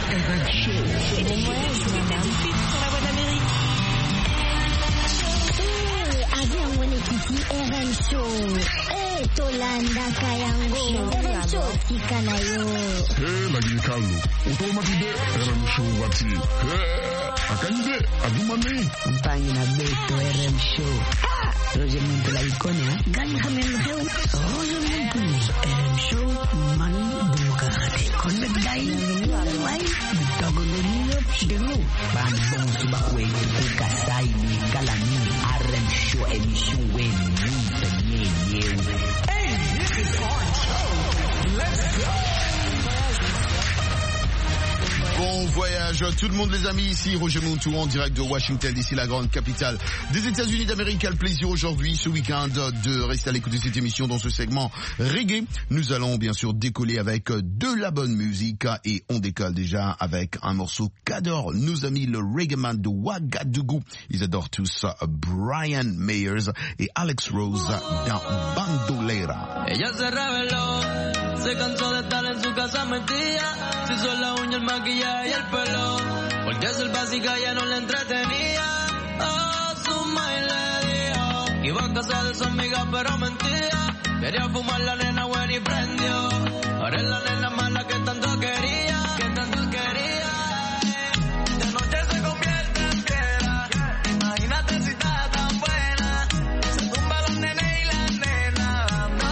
RM Show. Et moi, je m'aime fit sur la voie d'Amérique. Avion mwenyekiti RM Show. Tolanda kayango RM Show tikanayo. Lagi kalu. Otomatide RM Show wati. Akande adumani. Mpangi na beto RM Show. Roger Muntu la ikonia. Gali hamel heu. Roger Muntu RM Show mani demokrate. Konne dai wai. Bitagoloniyo chidelo. Ban bon subakwe kasai ni kalani RM Show emission weni penye. Hey, this is our show. Let's go. Bon voyage tout le monde les amis, ici Roger Montou en direct de Washington, d'ici la grande capitale des États-Unis d'Amérique. Quel plaisir aujourd'hui, ce week-end, de rester à l'écoute de cette émission dans ce segment reggae. Nous allons bien sûr décoller avec de la bonne musique et on décolle déjà avec un morceau qu'adorent nos amis le reggae man de Ouagadougou. Ils adorent tous Brian Mayers et Alex Rose dans Bandolera. Ella se rebeló, se cansó de estar en su casa metida. Se hizo la uña, el maquillaje y el pelo, porque ser básica ya no le entretenía. A su madre le dijo que iba a casa de su amiga pero mentía. Quería fumar la nena buena y prendió. Ahora es la nena mala que tanto quería, que tanto quería. De noche se convierte en piedra. Imagínate si está tan buena. Se tumba los nenes y las nenas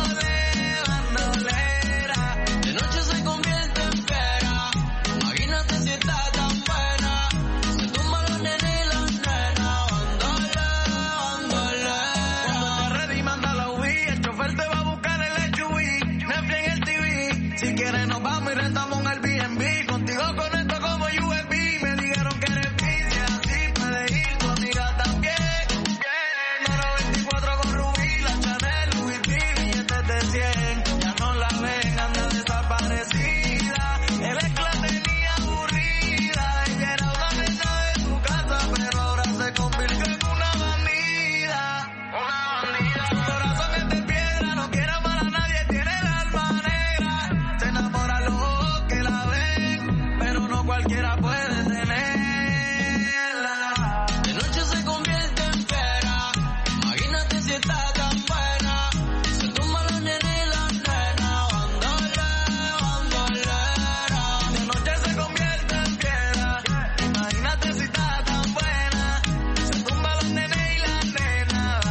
bandolera. De noche se convierte en piedra. Imagínate si está tan buena. Se tumba los nenes y las nenas bandolera. Cuando te ready manda la UI. El chofer te va a buscar el SUV. Netflix en el TV. Si quieres nos vamos y rentamos un Airbnb. Contigo conecto como USB. Me dijeron que eres vicia, así puedes ir. Tu amiga también. Número 24 con Rubí, la Chanel, Louis V, billetes de 100. Ya no la ven, anda desaparecida. El ex la tenía aburrida. Ella era una nena de su casa, pero ahora se convirtió en una bandida. Una bandida. Su corazón es de piedra, no quiere amar a nadie, tiene el alma negra. Se enamora los ojos que la ven, pero no cualquiera puede tenerla. De noche se convierte en fiera. Imagínate si está tan buena. Se tumba los nenes y las nenas bandolera. De noche se convierte en fiera. Imagínate si está tan buena. Se tumba los nenes y las nenas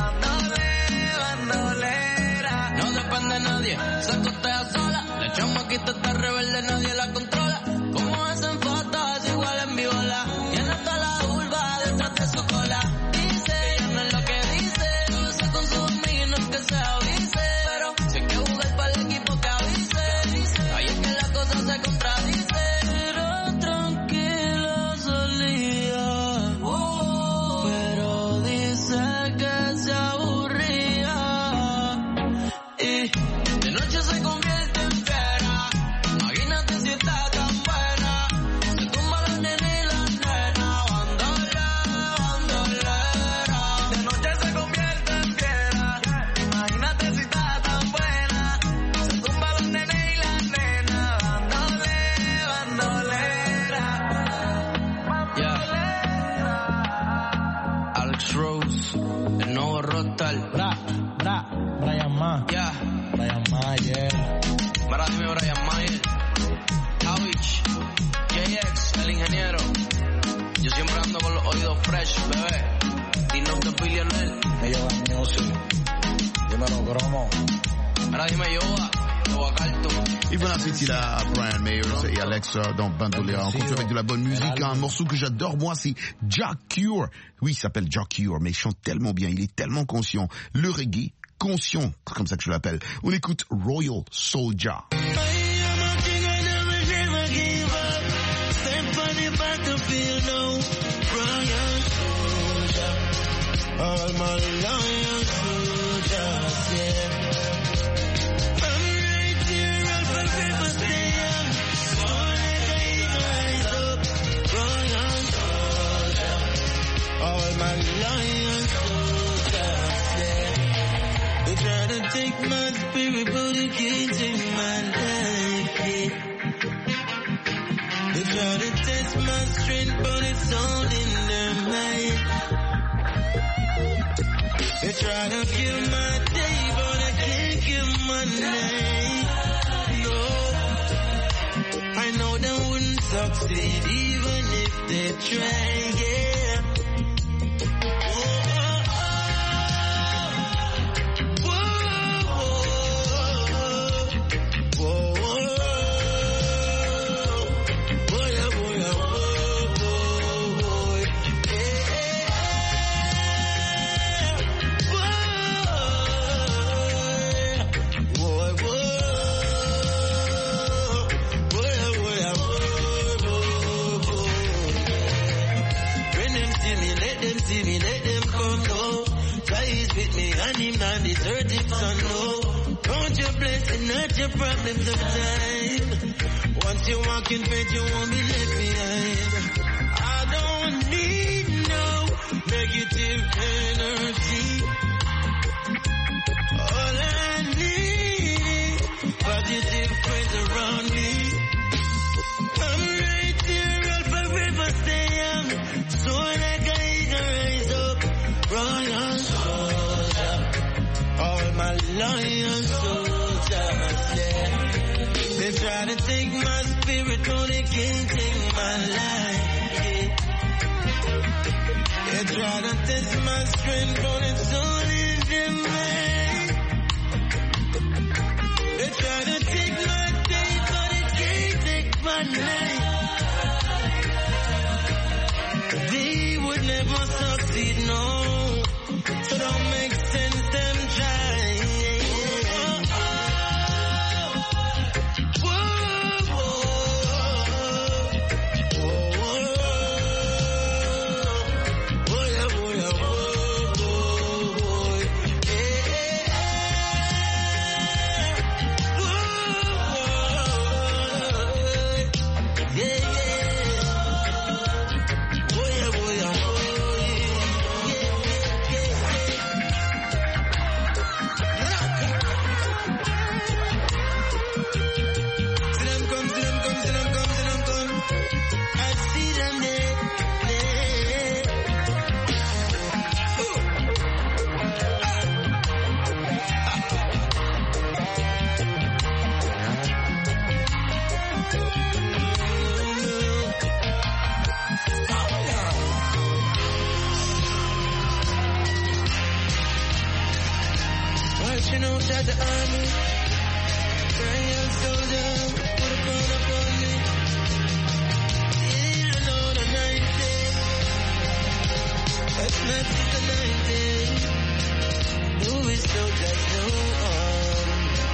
bandolera. No depende de nadie, se costea sola. La chamaquita está rebelde, nadie la controla. Como hacen fotos, igual en viola. Tiene toda la urba detrás de su cola. Dice, ella no es lo que dice. Usa con sus amigos, no es que se avise. Pero si hay que jugar para el equipo que avise. Ahí es que la cosa se contradice. Pero tranquila solía. Pero dice que se aburría. Y de noche se convierte en fiera. Imagínate si está tan buena. Se tumba los nenes y las nenas bandolera. De noche se convierte en fiera. Imagínate si está tan buena. Se tumba los nenes y las nenas bandolera. Alex Rose, el nuevo Rockstar. Brian Ma. Brian Mayer. Para dime Brian Mayer, Avich, JX, el ingeniero. Yo siempre ando con los oídos fresh, bebé. Dinos de Billionaire. Ellos van music. Dímelo, Gromo. Para dime Yoba, Yoba Cartoon. Et bon appétit là à Brian Mayers et Alex dans Bandolera. On continue avec de la bonne musique. Un morceau que j'adore, moi, c'est Jah Cure. Oui, il s'appelle Jah Cure, mais il chante tellement bien, il est tellement conscient. Le reggae, conscient, c'est comme ça que je l'appelle. On écoute Royal Soldier. All my lion soldiers, yeah. I'm right here, I'll forever stay young. Morning I rise up, royal soldier. All my lion soldiers, yeah. They try to take my spirit, but they can't take my life, yeah. They try to test my strength, but it's all in their mind. They try to kill my day, but I can't kill my night. No, I know they wouldn't succeed even if they try, yeah. And him not desert it, son, no. Count your blessing, not your problems of time. Once you walk in faith, you won't be left behind. I don't need no negative energy. All I need is positive friends around me. I'm right here, I'll forever stay young. So like I can rise up, royal soldier. All my loyal soldiers, yeah. They try to take my spirit, no they can't take my life, yeah. They try to test my strength, but it's all in their mind. They try to take my day, but it can't take my night. They would never succeed, no. So don't make sense, them try. Shout the army, royal soldier, put a crown upon me. Yeah, I know the 90s, that's not the 90s. Who is soldiers, no arm.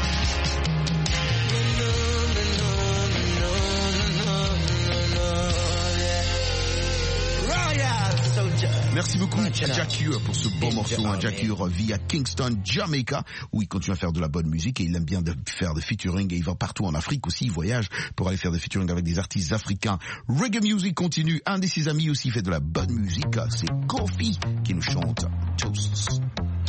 No, yeah. Royal soldier. Merci beaucoup à Jack Ure pour ce bon morceau. Jack Ure vit à Kingston, Jamaica, où il continue à faire de la bonne musique et il aime bien faire des featuring et il va partout en Afrique aussi. Il voyage pour aller faire des featuring avec des artistes africains. Reggae Music continue. Un de ses amis aussi fait de la bonne musique. C'est Kofi qui nous chante Toasts.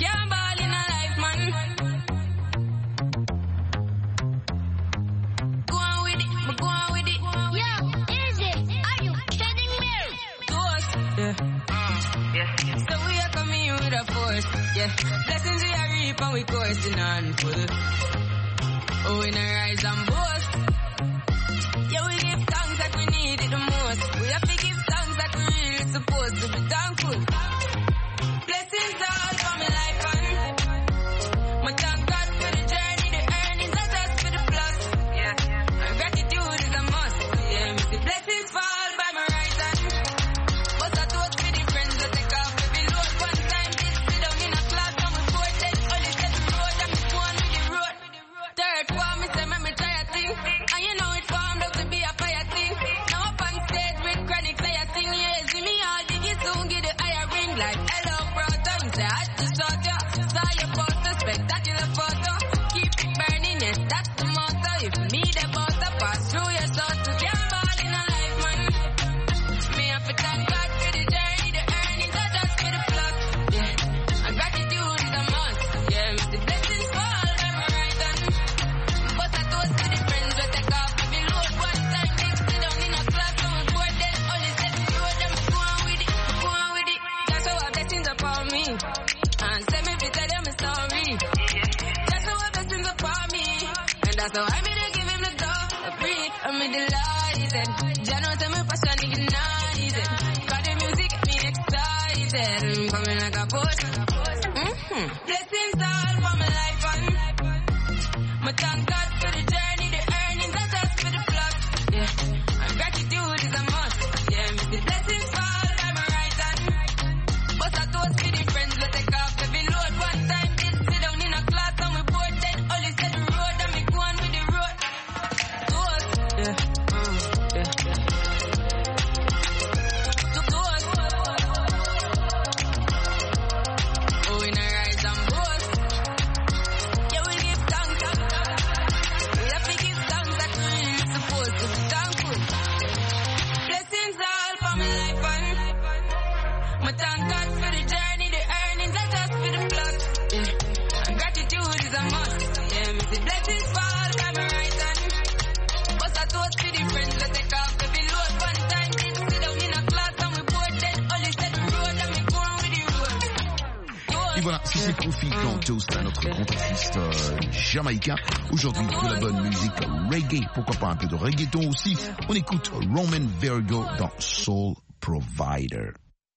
So we are coming with a force, yeah. Blessings we are reap and we coursing on full. Oh, we no rise and boast. Yeah, we give thanks like we need it the most. We have to give thanks like we really supposed to be thankful. Blessings all for my life and my thank God for the journey, the earnings are just for the plus. Yeah, my gratitude is a must. Yeah, me see blessings fall by my right hand. But I thought for the friends that take off every load. One time did sit down in a class and we fourth then only get the road and me one with the road. Third one, me say me try a thing. And you know it formed up to be a fire thing. Now up on stage with chronic say a thing. Yeah, see me all diggy soon get the higher ring. Like hello brother, you say I just saw ya. Saw your poster, spectacular photo. Keep it burning, yes that's the motto. If me the butter pass through your soul to gamble in a life man. Me have to thank God for the journey, the earnings are just for the plus. Yeah, and gratitude is a must. Yeah, me the blessings fall by my right hand. But I toast to the friends that take off every load. One time they sit down in a class and so I be to give him the door free. I'm delighted. Jano tell me passion ignited. Got the music get me excited. I'm coming like a boat. Blessings all for my life and my thank God for the journey, the earnings, not just for the plot. Yeah, and gratitude is a must. Yeah, the blessings fall by my right hand. But I toast for the friends that take off every load. One time did sit down in a class and we both then only said the road and me go on with the road. Toast, yeah, toast. Oh, in a rise and boast. Yeah, we give thanks. We have to give thanks like we really supposed to be thankful. Blessings all for my life and my thank God for the journey, the earnings, not just for the plot. Yeah. And gratitude is a must. Yeah, me see blessings fall by my right hand. But I toast to the friends that take off every load. One time did sit down in a class and we both then only said the road and me go on with the road. Et voilà, si c'est Profit qu'on toast à notre contrefiste jamaïcain. Aujourd'hui, de la bonne musique reggae. Pourquoi pas un peu de reggaeton aussi. On écoute Roman Virgo dans Soul Provider.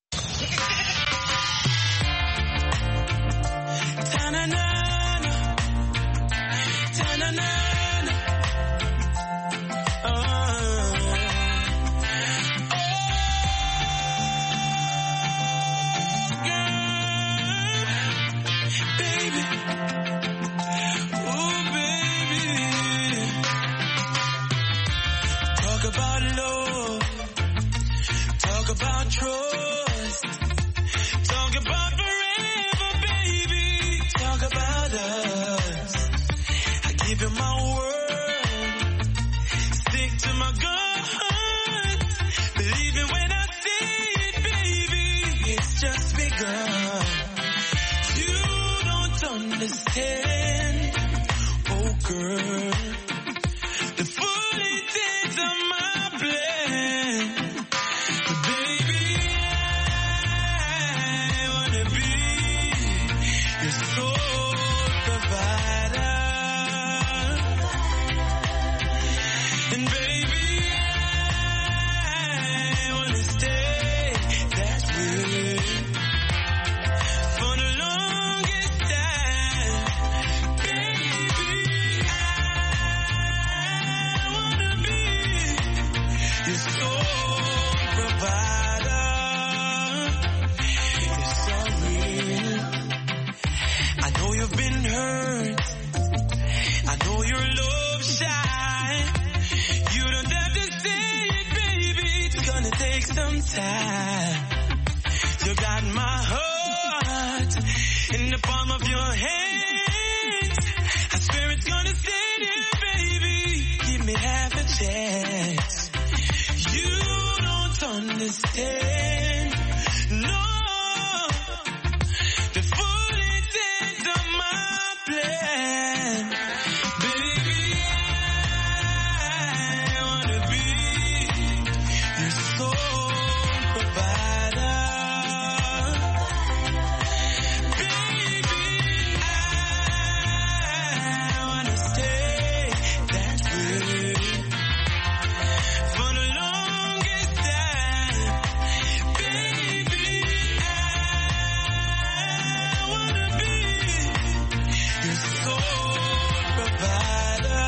Talk about love, talk about trust, talk about forever, baby, talk about us. I give you my word, stick to my guns, believe it when I say it, baby, it's just begun. You don't understand, oh girl, the full intent of my plan. But baby, I wanna be your sole provider. And baby, I wanna stay that way for the longest time. Baby, I wanna be your sole provider. It's so real. I know you've been hurt. I know you're love shy. You don't have to say it, baby. It's gonna take some time. You got my heart in the palm of your hands. I swear it's gonna stay there, baby. Give me half a chance. You don't understand, no, the full intent of my plan. Baby, I wanna be your sole provider. Baby, I wanna stay that way for the longest time. Baby, I wanna be your sole provider.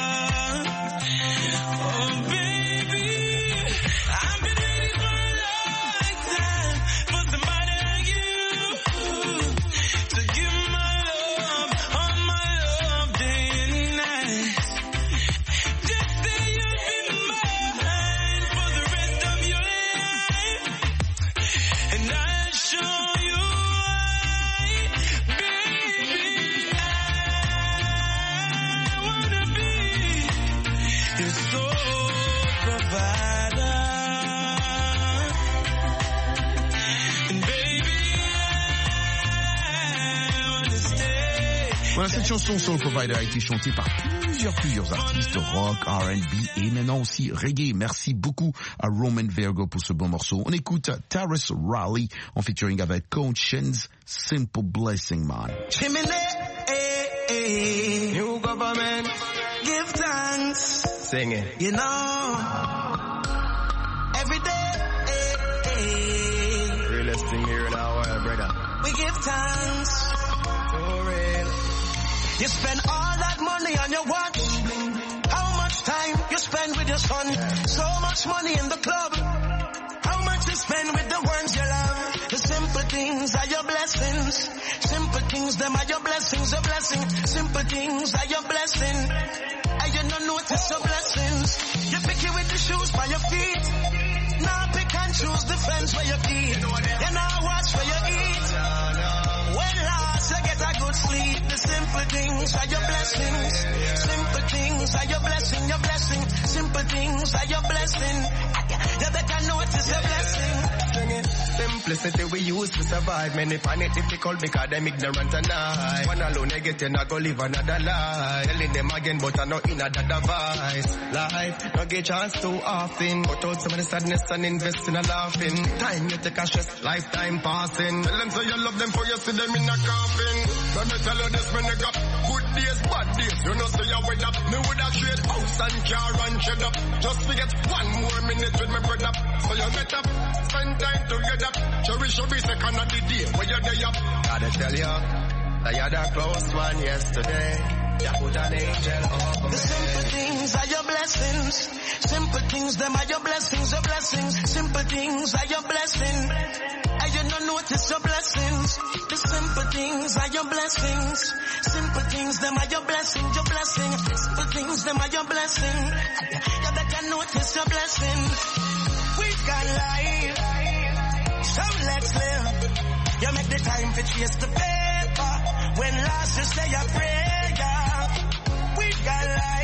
Oh baby, I've been waiting for a long time for somebody like you to give my love, all my love, day and night. Just say you'll be mine for the rest of your life, and I'll show you why. Baby, I wanna be your sole provider. And baby, I wanna stay. Voilà, cette chanson Soul Provider a été chantée par plusieurs artistes rock, R&B et maintenant aussi reggae. Merci beaucoup à Roman Virgo pour ce bon morceau. On écoute Terrace Raleigh en featuring avec Conscience, Simple Blessing Man. Chimney, new government, give thanks. Sing it. You know, every day, realest thing here in our world, brother. we give thanks. For real. You spend all that money on your watch. How much time you spend with your son? So much money in the club. How much you spend with the ones you love? The simple things are your blessings. Simple things, them are your blessings, a blessing. Simple things are your blessing. And you don't notice your blessings. You pick it with the shoes by your feet. Now pick and choose the fence where you keep. You now watch where you eat. When last you get a good sleep. The simple things are your blessings. Simple things are your blessing, your blessing. Simple things are your blessing. You better notice your blessing. Simplicity we use to survive. Many find it difficult because them ignorant and I. One alone I get I go live another life. Telling them again but I know in a device. Life don't get chance too often. Cut out some of the sadness and invest in a laughing. Time you take a stress, lifetime passing. Tell them so you love them for you see them in a coffin. Let me tell you this when they got good days, bad days. You know say you with up. Me would have trade house and car and shed up. Just to get one more minute with my brother. So you get up, spend time together. Cherish every second of the day where you're there. Gotta tell you, that you're the close one yesterday. You put an angel over me. The simple things are your blessings. Simple things, them are your blessings, your blessings. Simple things are your blessing. And you don't notice your blessings. The simple things are your blessings. Simple things, them are your blessings, your blessing. Simple things, them are your blessing. You better notice your blessings. We've got life. So let's live. You make the time for chase the paper. When last you say a prayer. We got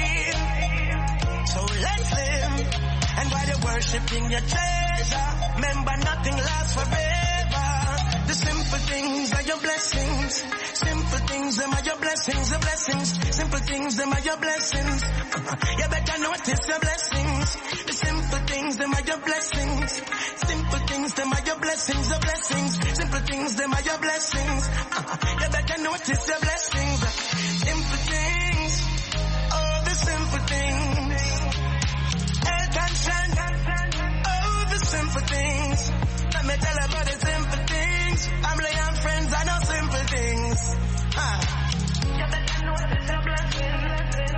life. So let's live. And while you're worshiping your treasure, remember nothing lasts forever. The simple things are your blessings. Simple things, them are your blessings, the blessings. Simple things, them are your blessings. You better notice your blessings. The simple things, them are your blessings. Simple things, them are your blessings, the blessings. Simple things, them are your blessings. You better notice your blessings. Simple things, oh the simple things. Health and strength, oh the simple things. Let me tell about the simple things. Family and friends, I know simple things. You better notice your blessings.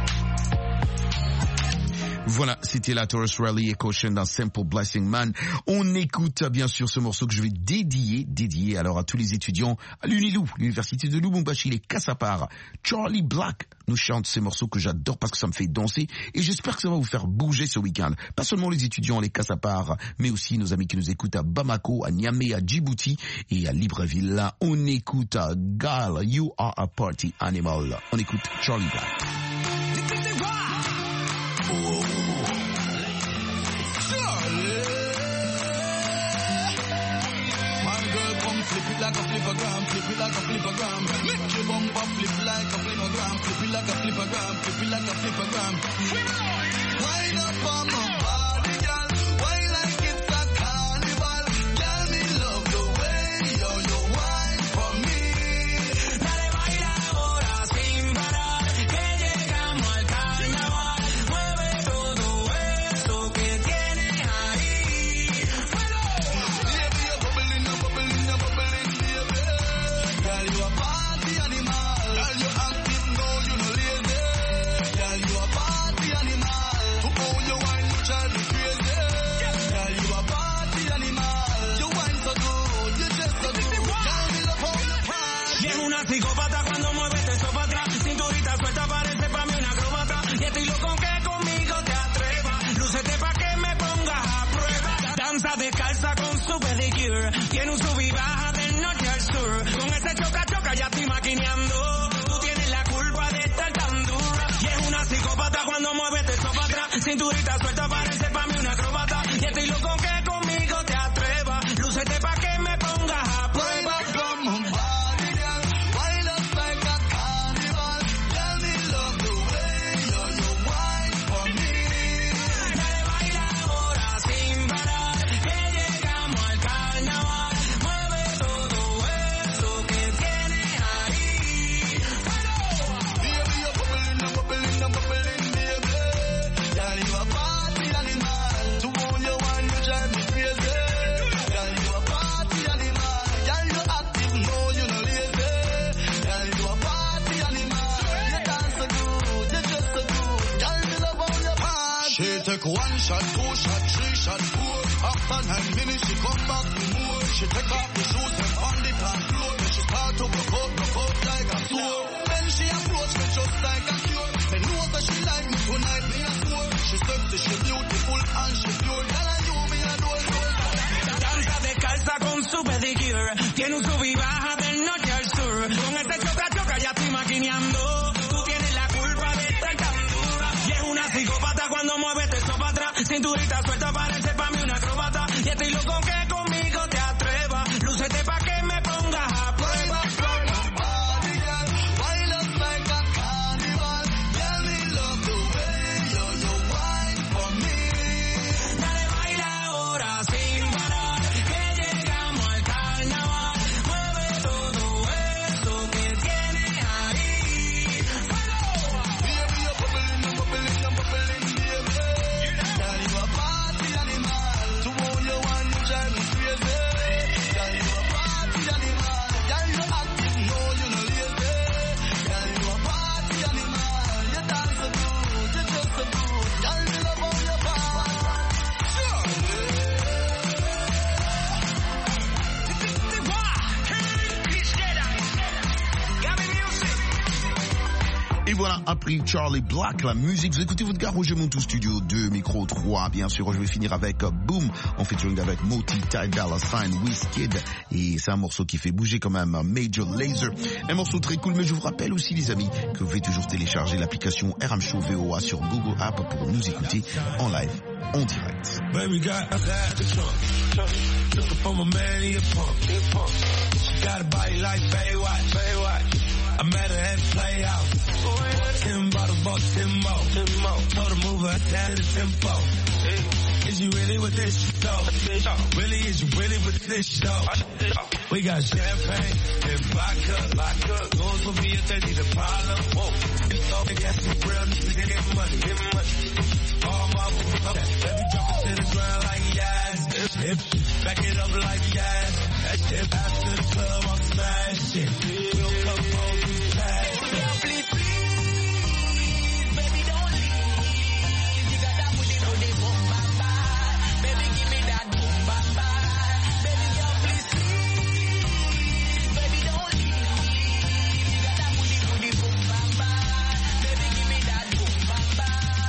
Voilà, c'était la Taurus Rally et Caution d'un Simple Blessing Man. On écoute bien sûr ce morceau que je vais dédier alors à tous les étudiants à l'Unilou, l'université de Lubumbashi, les Cassapars. Charlie Black nous chante ces morceaux que j'adore parce que ça me fait danser et j'espère que ça va vous faire bouger ce week-end. Pas seulement les étudiants, les Cassapars, mais aussi nos amis qui nous écoutent à Bamako, à Niamey, à Djibouti et à Libreville. Là, on écoute Girl, You Are a Party Animal. On écoute Charlie Black. Flip it like a flippergram, flip it like a flippergram. Make your bumper flip like a flippergram, flip it like a flippergram, flip it like a flippergram. Wind up on my body, girl. Why like it's a carnival? Girl, me love the way you wine for me. Dale baila ahora sin parar, que llegamos al carnaval. Mueve todo eso que tienes ahí. Baby, you're bubbling, you're bubbling, you're bubbling. Girl, you a party animal. Girl, you active, no, you no lazy. Girl, you a party animal. To all your wine, you drive me crazy. Girl, you a party animal. You wine so good, you just so good. Girl, me love how you pride. Y es una psicópata cuando mueves eso para atrás. Cinturita suelta parece pa' mí una acróbata. Y estoy loco que conmigo te atrevas. Lúcete pa' que me pongas a prueba. Danza descalza con su pedicure. Tiene un sub y baja del norte al sur. Con ese choca ya estoy maquineando. Tú tienes la culpa de estar tan dura. Y es una psicópata cuando mueves eso para atrás. Cinturita suelta parece pa' mí una acróbata. Y estoy loco que conmigo te atrevas. Lúcete pa' que me pongas a prueba. Come on, body, girl. Wind up like a carnival. Tell me love the way you wine for me. Dale baila ahora sin parar, que llegamos al carnaval. take 1 shot, 2 shot, 3 shot, 4. After 9 minutes, she come back with more. She take off the shoes and on the dance floor. Then she start to broke out like a sword. Then she approach me just like a cure. Me know that she like me tonight, me a swore. She sexy, she beautiful and she pure. Girl, I you me a door. Danza descalza con su pedicure. Tiene un sub y baja del norte al sur. Con ese choca ya estoy maquineando. Tú tienes la culpa de estar tan dura. Y es una psicópata cuando mueve esto para atrás. Cinturita suelta parece pa' mí una acróbata. Y estoy loco que conmigo te atrevas. Lúcete pa' que me pongas a prueba. Et voilà, après Charlie Black, la musique, vous écoutez votre gars Roger Montou, studio 2, micro 3, bien sûr. Je vais finir avec Boom, en featuring avec Moti, Ty Dolla $ign, Wizkid, et c'est un morceau qui fait bouger quand même, Major Lazer. Un morceau très cool, mais je vous rappelle aussi, les amis, que vous pouvez toujours télécharger l'application RM Show VOA sur Google App pour nous écouter en live, en direct. Baby got outside the trunk. Looking for my man, he a punk. She got a body like Baywatch. I met her at the Playhouse. 10 bottles, bought 10 more. Told her move her down to the tempo. Is you really with this shit though? Really, is you really with this shit though? We got champagne and vodka. Goes for me if they need a problem. Whoa. They got some real niggas get money. All my let me drop it to the ground like yes. Back it up like yes. That shit after the club, I'm smashing. We'll come home and pass. Please, baby, don't leave. You got that booty, no, they boom, bam, bam. Baby, give me that boom, bam, bam. Baby, girl, please, baby, don't leave. You got that booty, no, they boom, bam, bam. Baby, give me that boom, bam, bam.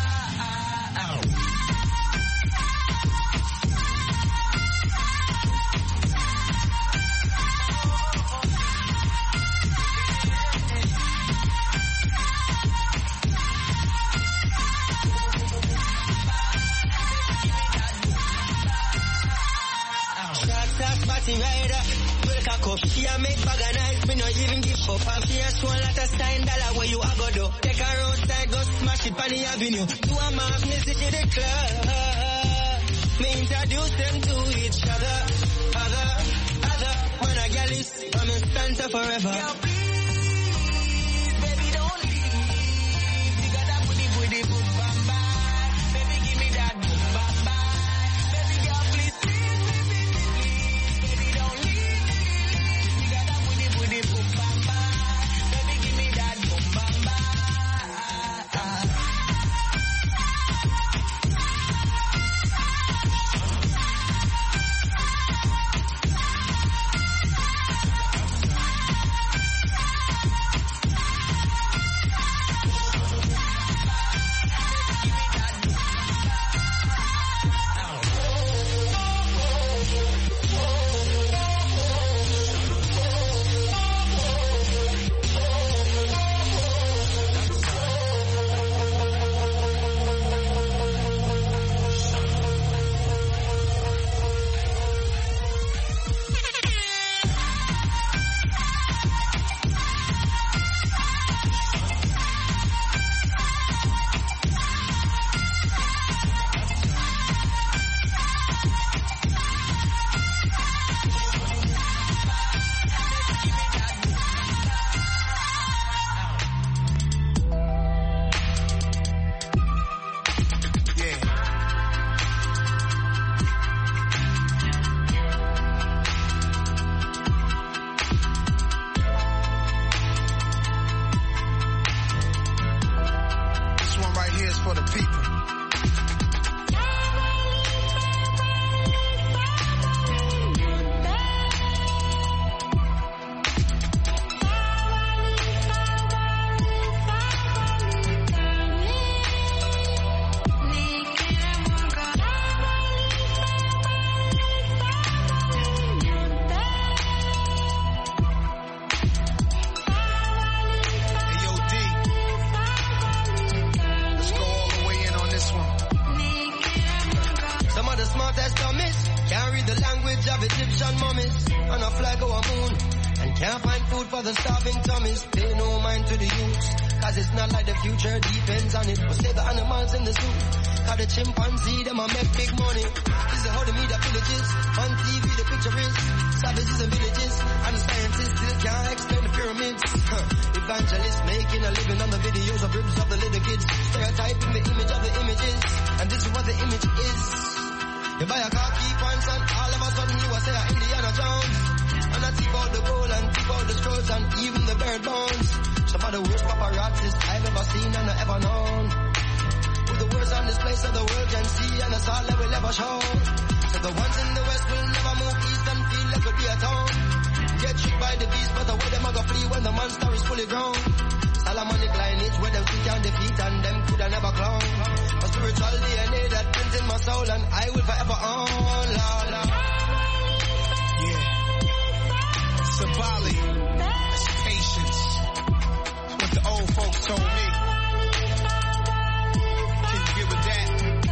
Rider, break a cup, she a make bag of night, me no even give up. And she a swan lot of $9 where you a go do. Take her outside, go smash it on the avenue. You a magnet to the club. Me introduce them to each other. Other, when a girl is, I'm in Santa forever. Girl, please, baby, don't leave. You got that booty, boom, bam, bam. Baby, give me that boom, bam, bam. Baby, girl, please. language of Egyptian mummies. On a flag or a moon. And can't find food for the starving tummies. Pay no mind to the youths, cause it's not like the future depends on it. We'll save the animals in the zoo, cause the chimpanzee, them a make big money. This is how they meet the villages. On TV the picture is savages and villages. And the scientists still can't explain the pyramids. Evangelists making a living on the videos of ribs of the little kids. Stereotyping the image of the images. And this is what the image is. You buy a car, keep pants, and all of a sudden you will say Indiana Jones. And I tip out the gold and tip out the scrolls and even the bird bones. Some of the worst paparazzis I've ever seen and ever known. With the words on this place of the world can see, and that's all that will ever show. So the ones in the west will never move east and feel like it'll be a town. Get tricked by the beast, but the way them a go flee when the monster is fully grown. Solomonic lineage where them think and defeat and them coulda never clown. A spiritual DNA that prints in my soul and I will forever own. Lord, Lord. Sabali, that's patience. That's what the old folks told me. Can you get with that?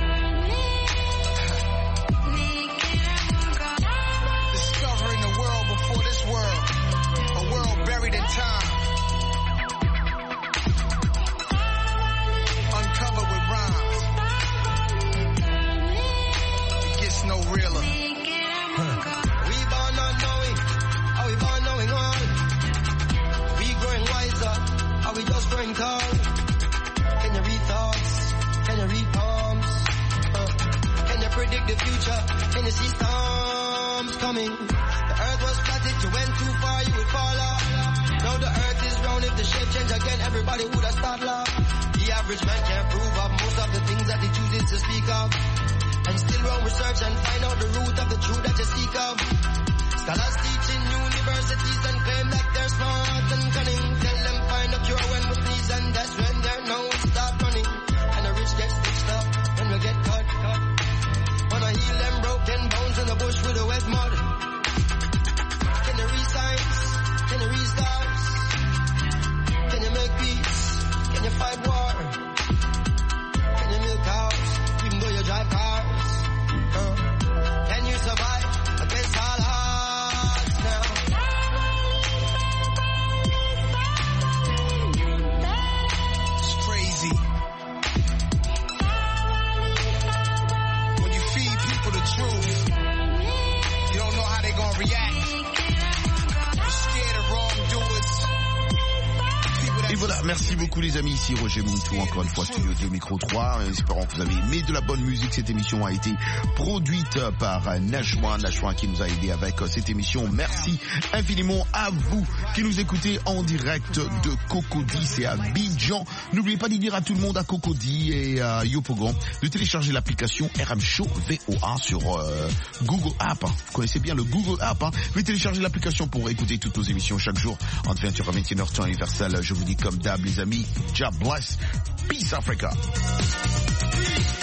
Discovering the world before this world. A world buried in time. Uncovered with rhymes. It gets no realer. We born not knowing. Are we born knowing all? We growing wiser, are we just growing tall? Can you read thoughts? Can you read palms? Can you predict the future? Can you see storms coming? The earth was flat, if you went too far you would fall off. Now the earth is round, if the shape change again everybody would have started laugh. The average man can't prove up most of the things that he chooses to speak of. And still run research and find out the root of the truth that you seek of. Scholars teach in universities and claim that they're smart and cunning. Tell them find a cure when we please, and that's when their nose start running. And the rich get stitched up when we get cut. Wanna heal them broken bones in the bush with the wet mud. Can you read science? Can you read stars? Can you make peace? Can you fight war? Can you milk cows even though you drive cars? Can you survive against all odds now? It's crazy. When you feed people the truth, you don't know how they're gonna react. You're scared of wrongdoers. Et voilà, merci beaucoup les amis, ici Roger Muntou, encore une fois Studio 2 Micro 3, espérons que vous avez aimé de la bonne musique. Cette émission a été produite par Nashwan qui nous a aidé avec cette émission. Merci infiniment à vous qui nous écoutez en direct de Cocody, c'est à Abidjan. N'oubliez pas de dire à tout le monde à Cocody et à Yopougon de télécharger l'application RM Show VOA sur Google App. Vous connaissez bien le Google App, hein. Vous pouvez télécharger l'application pour écouter toutes nos émissions chaque jour entre 20h et 21h temps universel. Je vous dis comme d'hab les amis, God bless, peace Africa.